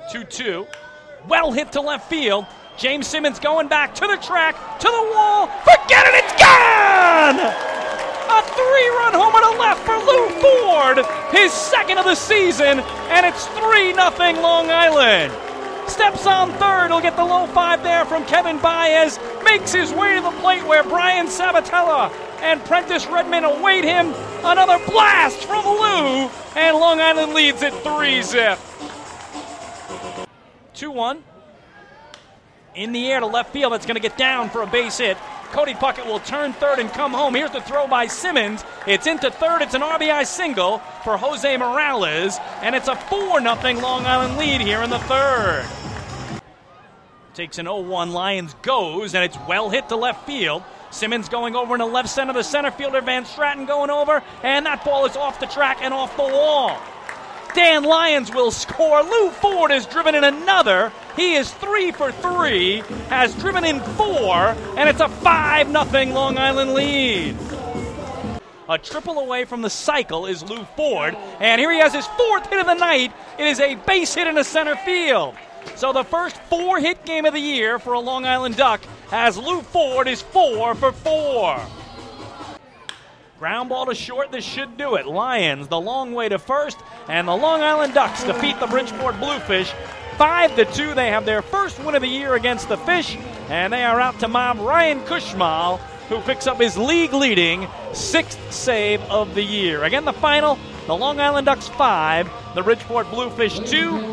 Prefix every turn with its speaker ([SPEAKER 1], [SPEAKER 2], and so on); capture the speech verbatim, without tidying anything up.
[SPEAKER 1] two two. Well hit to left field. James Simmons going back to the track, to the wall. Forget it, it's gone! A three-run homer to left for Lou Ford, his second of the season, and it's three nothing Long Island. Steps on third, he'll get the low five there from Kevin Baez, makes his way to the plate where Brian Sabatella and Prentice Redmond await him. Another blast from Lou, and Long Island leads it three zip. two one. In the air to left field, that's going to get down for a base hit. Cody Puckett will turn third and come home. Here's the throw by Simmons. It's into third. It's an R B I single for Jose Morales, and it's a four nothing Long Island lead here in the third. Takes an oh one, Lions goes, and it's well hit to left field. Simmons going over in the left center. The center fielder Van Stratton going over, and that ball is off the track and off the wall. Dan Lyons will score. Lou Ford has driven in another. He is three for three, has driven in four, and it's a five nothing Long Island lead. A triple away from the cycle is Lou Ford, and here he has his fourth hit of the night. It is a base hit in the center field. So the first four-hit game of the year for a Long Island Duck, as Lou Ford is four for four. Ground ball to short, this should do it. Lions the long way to first, and the Long Island Ducks defeat the Bridgeport Bluefish five to two. They have their first win of the year against the Fish, and they are out to mob Ryan Kushmal, who picks up his league-leading sixth save of the year. Again, the final, the Long Island Ducks five, the Bridgeport Bluefish two.